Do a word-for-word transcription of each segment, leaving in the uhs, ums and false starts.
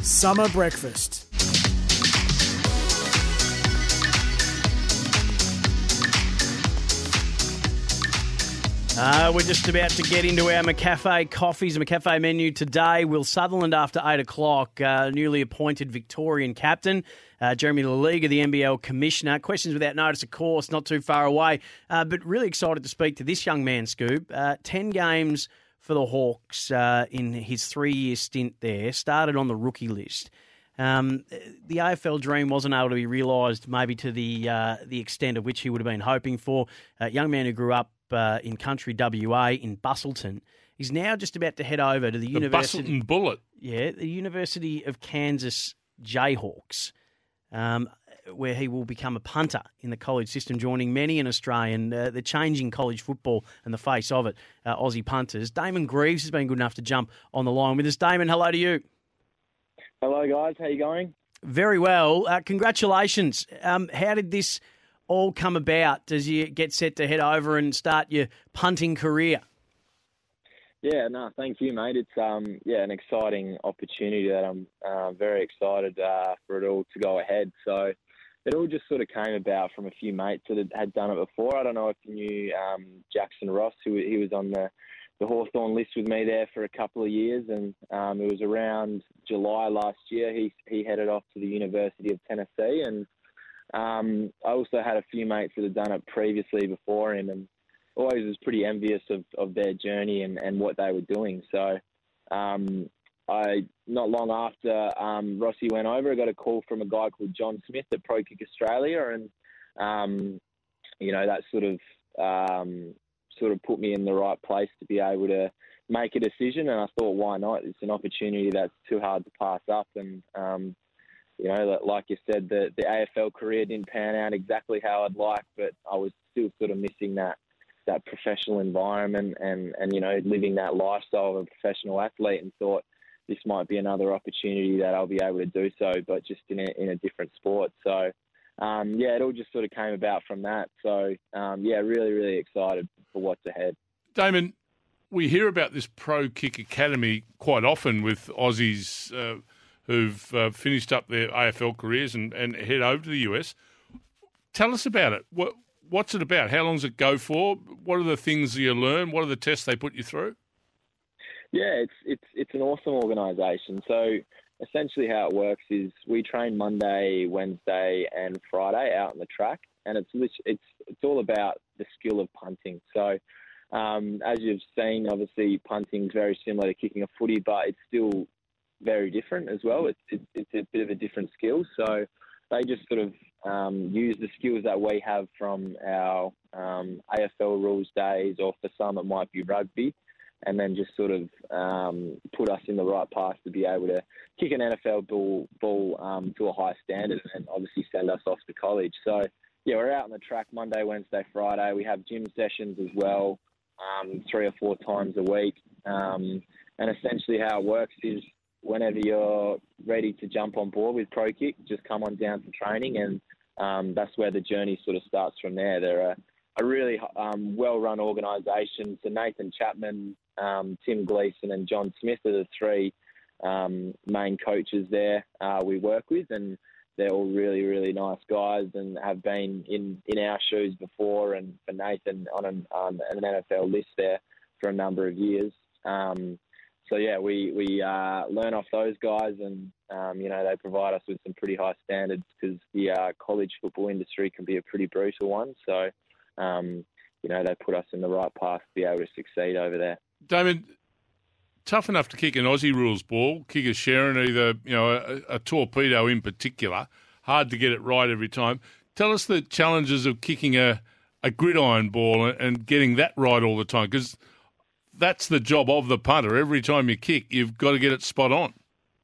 Summer Breakfast. Uh, we're just about to get into our McCafe coffees and McCafe menu today. Will Sutherland, after eight o'clock, uh, newly appointed Victorian captain. Uh, Jeremy Laliga, the N B L commissioner. Questions without notice, of course, not too far away. Uh, but really excited to speak to this young man, Scoop. Uh, ten games for the Hawks uh, in his three-year stint there. Started on the rookie list. Um, the A F L dream wasn't able to be realised maybe to the uh, the extent of which he would have been hoping for. A young man who grew up uh, in country W A in Busselton. He's now just about to head over to the, the University... Busselton Bullet. Yeah, the University of Kansas Jayhawks, um, where he will become a punter in the college system, joining many an Australian. Uh, the changing college football and the face of it, uh, Aussie punters. Damon Greaves has been good enough to jump on the line with us. Damon, hello to you. Hello, guys. How you going? Very well. Uh, congratulations. Um, how did this all come about as you get set to head over and start your punting career? Yeah, no, thank you, mate. It's um, yeah, an exciting opportunity that I'm uh, very excited uh, for it all to go ahead. So it all just sort of came about from a few mates that had, had done it before. I don't know if you knew um, Jackson Ross, who he was on the the Hawthorn list with me there for a couple of years, and um, it was around July last year. He he headed off to the University of Tennessee, and um, I also had a few mates that had done it previously before him, and always was pretty envious of, of their journey and, and what they were doing. So um, I not long after um, Rossi went over, I got a call from a guy called John Smith at Pro Kick Australia, and um, you know that sort of um, sort of put me in the right place to be able to make a decision. And I thought, why not? It's an opportunity that's too hard to pass up. And, um, you know, like you said, the, the A F L career didn't pan out exactly how I'd like, but I was still sort of missing that that professional environment and, and, you know, living that lifestyle of a professional athlete, and thought this might be another opportunity that I'll be able to do so, but just in a, in a different sport. So, Um, yeah, it all just sort of came about from that. So, um, yeah, really, really excited for what's ahead. Damon, we hear about this Pro Kick Academy quite often with Aussies uh, who've uh, finished up their A F L careers and, and head over to the U S. Tell us about it. What What's it about? How long does it go for? What are the things that you learn? What are the tests they put you through? Yeah, it's it's it's an awesome organisation. So essentially how it works is we train Monday, Wednesday and Friday out on the track, and it's it's it's all about the skill of punting. So um, as you've seen, obviously punting is very similar to kicking a footy, but it's still very different as well. It's it's, it's a bit of a different skill. So they just sort of um, use the skills that we have from our um, A F L rules days, or for some it might be rugby, and then just sort of um, put us in the right path to be able to kick an N F L ball, ball um, to a high standard, and obviously send us off to college. So, yeah, we're out on the track Monday, Wednesday, Friday. We have gym sessions as well, um, three or four times a week. Um, and essentially how it works is whenever you're ready to jump on board with Pro Kick, just come on down to training, and um, that's where the journey sort of starts from there. They're a, a really um, well-run organisation. So Nathan Chapman, um, Tim Gleeson and John Smith are the three um, main coaches there uh, we work with, and they're all really, really nice guys and have been in, in our shoes before, and for Nathan on an, um, an N F L list there for a number of years. Um, so, yeah, we, we uh, learn off those guys, and, um, you know, they provide us with some pretty high standards, because the uh, college football industry can be a pretty brutal one. So, um, you know, they put us in the right path to be able to succeed over there. Damon, tough enough to kick an Aussie rules ball, kick a Sharon, either, you know, a, a torpedo in particular. Hard to get it right every time. Tell us the challenges of kicking a, a gridiron ball and, and getting that right all the time, because that's the job of the punter. Every time you kick, you've got to get it spot on.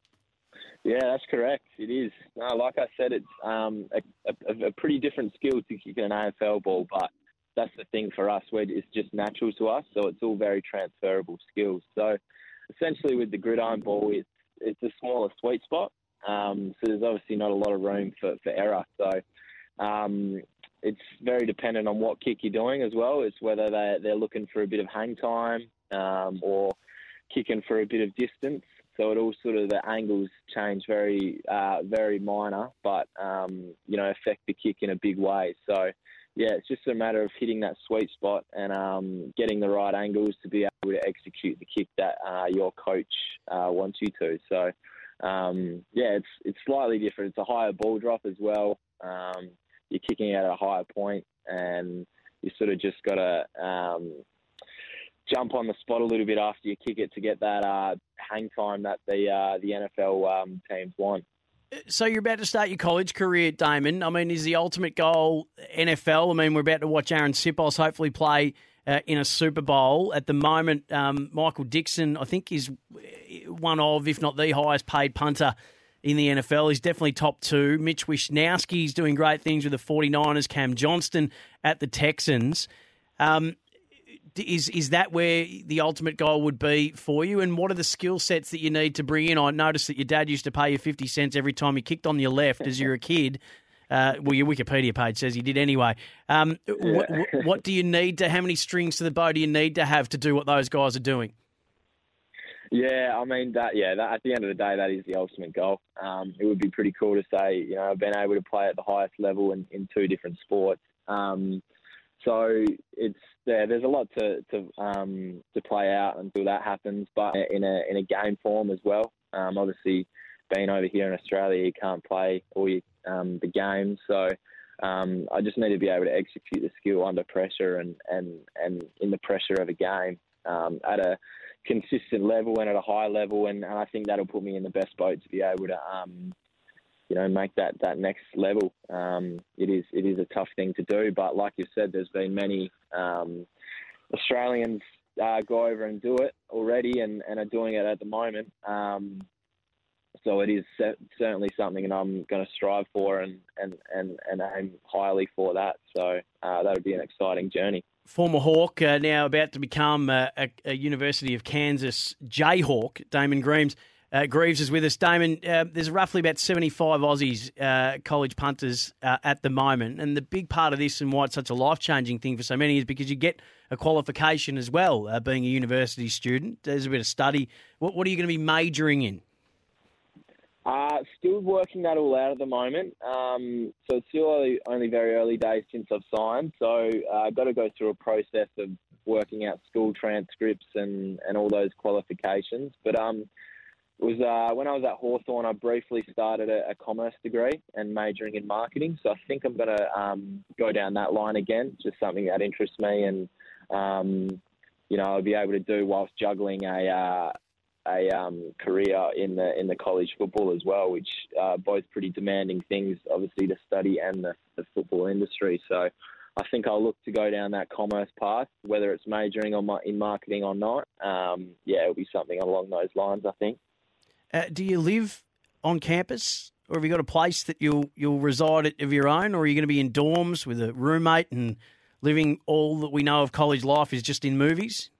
Yeah, that's correct. It is. No, like I said, it's um, a, a, a pretty different skill to kicking an A F L ball, but that's the thing for us, where it's just natural to us, so it's all very transferable skills. So essentially with the gridiron ball, it's, it's a smaller sweet spot, um, so there's obviously not a lot of room for, for error. So um, it's very dependent on what kick you're doing as well. It's whether they, they're looking for a bit of hang time um, or kicking for a bit of distance. So it all sort of, the angles change very, uh, very minor, but, um, you know, affect the kick in a big way. So, yeah, it's just a matter of hitting that sweet spot and um, getting the right angles to be able to execute the kick that uh, your coach uh, wants you to. So, um, yeah, it's it's slightly different. It's a higher ball drop as well. Um, you're kicking out at a higher point, and you sort of just got to um, jump on the spot a little bit after you kick it to get that uh, hang time that the uh, the N F L um, teams want. So you're about to start your college career, Damon. I mean, is the ultimate goal N F L? I mean, we're about to watch Aaron Sipos hopefully play uh, in a Super Bowl. At the moment, um, Michael Dixon, I think, is one of, if not the highest paid punter in the N F L. He's definitely top two. Mitch Wishnowsky's doing great things with the forty-niners. Cam Johnston at the Texans. Um, Is is that where the ultimate goal would be for you? And what are the skill sets that you need to bring in? I noticed that your dad used to pay you fifty cents every time you kicked on your left as you were a kid. Uh, well, your Wikipedia page says you did anyway. Um, yeah. what, what do you need to, how many strings to the bow do you need to have to do what those guys are doing? Yeah, I mean, that. yeah, that, at the end of the day, that is the ultimate goal. Um, it would be pretty cool to say, you know, I've been able to play at the highest level in, in two different sports. Um, so it's, yeah, there's a lot to to um, to play out until that happens, but in a in a game form as well. Um, obviously, being over here in Australia, you can't play all your, um, the games, so um, I just need to be able to execute the skill under pressure and, and, and in the pressure of a game um, at a consistent level and at a high level, and, and I think that'll put me in the best boat to be able to um, you know, make that, that next level. Um, it is it is a tough thing to do, but like you said, there's been many um, Australians uh, go over and do it already and, and are doing it at the moment. Um, so it is certainly something that I'm going to strive for and, and, and, and aim highly for that. So uh, that'll be an exciting journey. Former Hawk, uh, now about to become a, a, a University of Kansas Jayhawk, Damon Greaves. Uh, Greaves is with us. Damon, uh, there's roughly about seventy-five Aussies, uh, college punters uh, at the moment. And the big part of this and why it's such a life-changing thing for so many is because you get a qualification as well, uh, being a university student. There's a bit of study. What, what are you going to be majoring in? Uh, still working that all out at the moment. Um, so it's still only, only very early days since I've signed. So uh, I've got to go through a process of working out school transcripts and, and all those qualifications. But um, it was uh, when I was at Hawthorn, I briefly started a, a commerce degree and majoring in marketing. So I think I'm going to um, go down that line again. It's just something that interests me, and um, you know, I'll be able to do whilst juggling a uh, a um, career in the in the college football as well, which are both pretty demanding things, obviously, to study and the, the football industry. So I think I'll look to go down that commerce path, whether it's majoring on my, in marketing or not. Um, yeah, it'll be something along those lines, I think. Uh, do you live on campus, or have you got a place that you'll you'll reside at of your own, or are you going to be in dorms with a roommate and living all that we know of college life is just in movies?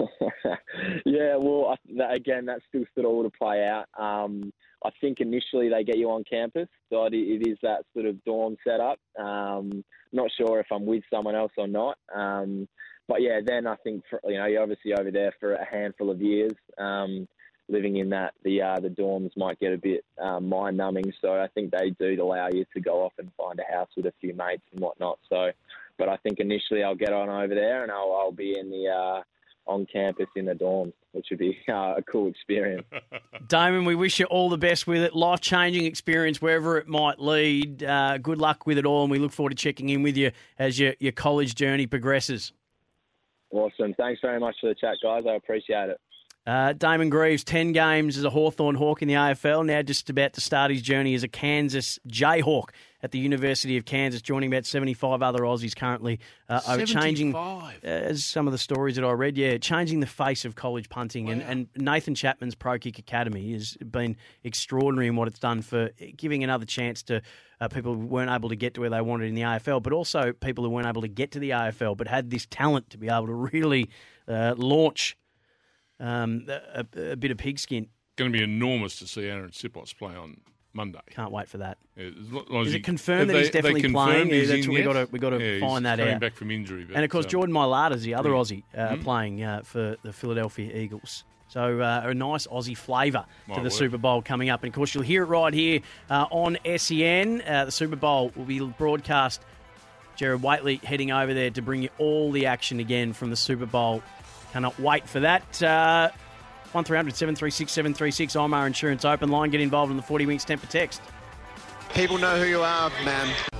Yeah, well, I, again, that's still sort of all to play out. Um, I think initially they get you on campus, so it, it is that sort of dorm setup. Um, not sure if I'm with someone else or not. Um, but yeah, then I think, for, you know, you're obviously over there for a handful of years. Um, living in that, the uh, the dorms might get a bit um, mind-numbing, so I think they do allow you to go off and find a house with a few mates and whatnot. So, but I think initially I'll get on over there and I'll, I'll be in the uh, on campus in the dorms, which would be uh, a cool experience. Damon, we wish you all the best with it. Life-changing experience wherever it might lead. Uh, good luck with it all, and we look forward to checking in with you as your, your college journey progresses. Awesome. Thanks very much for the chat, guys. I appreciate it. Uh, Damon Greaves, ten games as a Hawthorn Hawk in the A F L, now just about to start his journey as a Kansas Jayhawk at the University of Kansas, joining about seventy-five other Aussies currently. Uh, over changing, uh, as some of the stories that I read, yeah, changing the face of college punting. Wow. And, and Nathan Chapman's Pro Kick Academy has been extraordinary in what it's done for giving another chance to uh, people who weren't able to get to where they wanted in the A F L, but also people who weren't able to get to the A F L but had this talent to be able to really uh, launch Um, a, a bit of pigskin. Going to be enormous to see Aaron Sipos play on Monday. Can't wait for that. Yeah, as Is he, it confirmed that he's they, definitely they playing? He's yeah, that's in what we got yet? to we got to yeah, find that coming out. back from injury, but, and of course, um, Jordan Mailata is the other yeah. Aussie uh, mm-hmm. playing uh, for the Philadelphia Eagles. So uh, a nice Aussie flavour to the work. Super Bowl coming up. And, of course, you'll hear it right here uh, on S E N. Uh, the Super Bowl will be broadcast. Jared Waitley heading over there to bring you all the action again from the Super Bowl. Cannot wait for that. Uh, one three hundred seven three six seven three six, I M A R Insurance Open Line. Get involved in the forty Winks Temper text. People know who you are, man.